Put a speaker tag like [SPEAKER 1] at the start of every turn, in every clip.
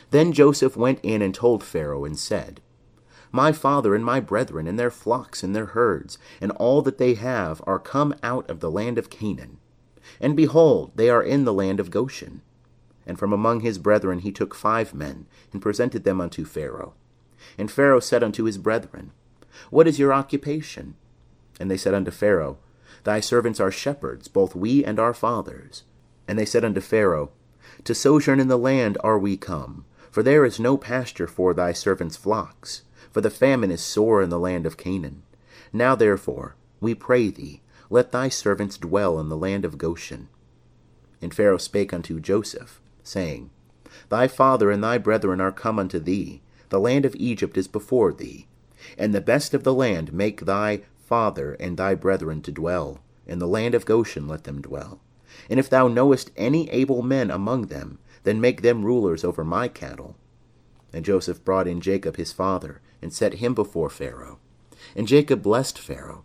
[SPEAKER 1] Then Joseph went in and told Pharaoh, and said, My father and my brethren, and their flocks and their herds, and all that they have, are come out of the land of Canaan. And behold, they are in the land of Goshen. And from among his brethren he took 5 men, and presented them unto Pharaoh. And Pharaoh said unto his brethren, What is your occupation? And they said unto Pharaoh, Thy servants are shepherds, both we and our fathers. And they said unto Pharaoh, To sojourn in the land are we come, for there is no pasture for thy servants' flocks, for the famine is sore in the land of Canaan. Now therefore, we pray thee, let thy servants dwell in the land of Goshen. And Pharaoh spake unto Joseph, saying, Thy father and thy brethren are come unto thee, the land of Egypt is before thee, and the best of the land make thy father and thy brethren to dwell, in the land of Goshen let them dwell. And if thou knowest any able men among them, then make them rulers over my cattle. And Joseph brought in Jacob his father, and set him before Pharaoh. And Jacob blessed Pharaoh.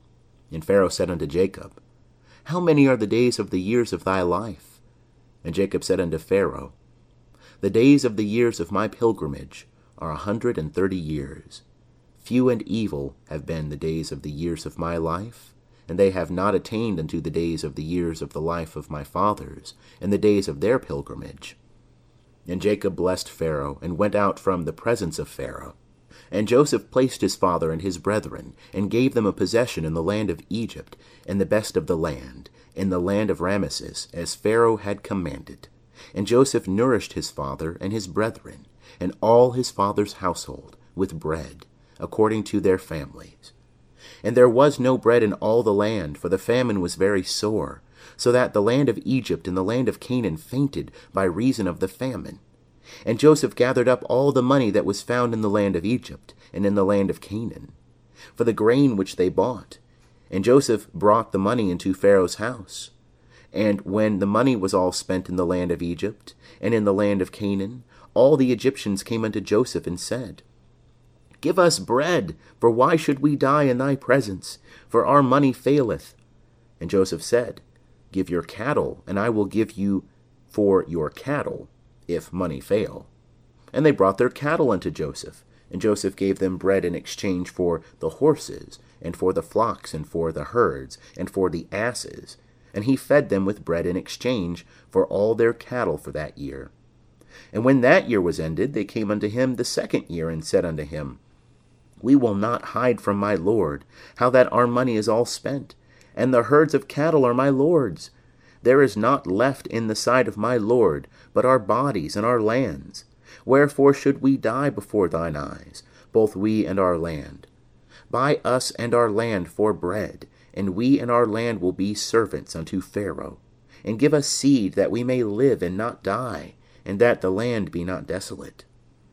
[SPEAKER 1] And Pharaoh said unto Jacob, How many are the days of the years of thy life? And Jacob said unto Pharaoh, The days of the years of my pilgrimage are 130 years. Few and evil have been the days of the years of my life, and they have not attained unto the days of the years of the life of my fathers, and the days of their pilgrimage. And Jacob blessed Pharaoh, and went out from the presence of Pharaoh. And Joseph placed his father and his brethren, and gave them a possession in the land of Egypt, and the best of the land, in the land of Rameses, as Pharaoh had commanded. And Joseph nourished his father and his brethren, and all his father's household, with bread, according to their families. And there was no bread in all the land, for the famine was very sore, so that the land of Egypt and the land of Canaan fainted by reason of the famine. And Joseph gathered up all the money that was found in the land of Egypt and in the land of Canaan, for the grain which they bought. And Joseph brought the money into Pharaoh's house. And when the money was all spent in the land of Egypt and in the land of Canaan, all the Egyptians came unto Joseph and said, Give us bread, for why should we die in thy presence? For our money faileth. And Joseph said, Give your cattle, and I will give you for your cattle, if money fail. And they brought their cattle unto Joseph, and Joseph gave them bread in exchange for the horses, and for the flocks, and for the herds, and for the asses. And he fed them with bread in exchange for all their cattle for that year. And when that year was ended, they came unto him the second year, and said unto him, We will not hide from my lord how that our money is all spent, and the herds of cattle are my lord's. There is naught left in the sight of my lord but our bodies and our lands. Wherefore should we die before thine eyes, both we and our land? Buy us and our land for bread, and we and our land will be servants unto Pharaoh. And give us seed, that we may live and not die, and that the land be not desolate.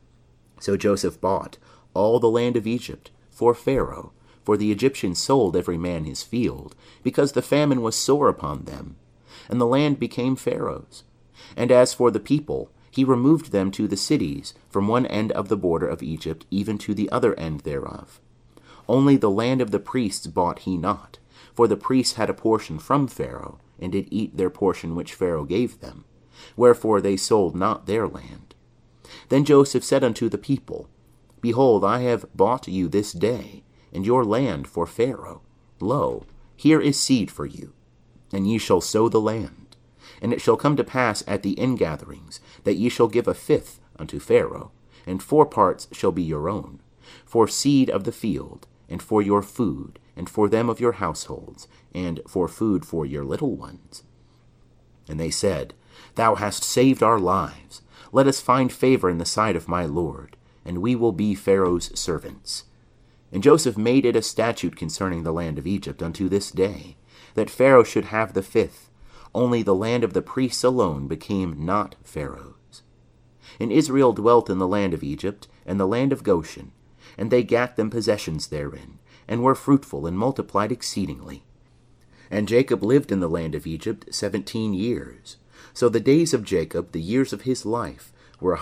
[SPEAKER 1] So Joseph bought all the land of Egypt for Pharaoh, for the Egyptians sold every man his field, because the famine was sore upon them, and the land became Pharaoh's. And as for the people, he removed them to the cities, from one end of the border of Egypt even to the other end thereof. Only the land of the priests bought he not, for the priests had a portion from Pharaoh, and did eat their portion which Pharaoh gave them. Wherefore they sold not their land. Then Joseph said unto the people, Behold, I have bought you this day, and your land for Pharaoh. Lo, here is seed for you, and ye shall sow the land. And it shall come to pass at the ingatherings, that ye shall give 1/5 unto Pharaoh, and 4 parts shall be your own, for seed of the field, and for your food, and for them of your households, and for food for your little ones. And they said, Thou hast saved our lives. Let us find favor in the sight of my lord, and we will be Pharaoh's servants. And Joseph made it a statute concerning the land of Egypt unto this day, that Pharaoh should have the 5th. Only the land of the priests alone became not Pharaoh's. And Israel dwelt in the land of Egypt, and the land of Goshen, and they gat them possessions therein, and were fruitful, and multiplied exceedingly. And Jacob lived in the land of Egypt 17 years. So the days of Jacob, the years of his life, were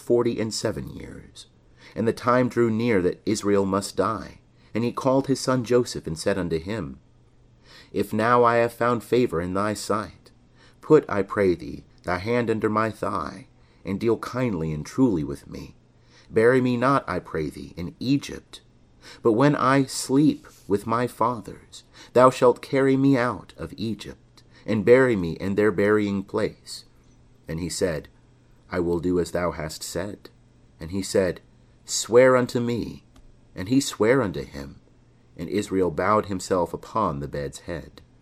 [SPEAKER 1] 147 years. And the time drew near that Israel must die. And he called his son Joseph, and said unto him, If now I have found favor in thy sight, put, I pray thee, thy hand under my thigh, and deal kindly and truly with me. Bury me not, I pray thee, in Egypt. But when I sleep with my fathers, thou shalt carry me out of Egypt, and bury me in their burying place. And he said, I will do as thou hast said. And he said, Swear unto me. And he sware unto him. And Israel bowed himself upon the bed's head.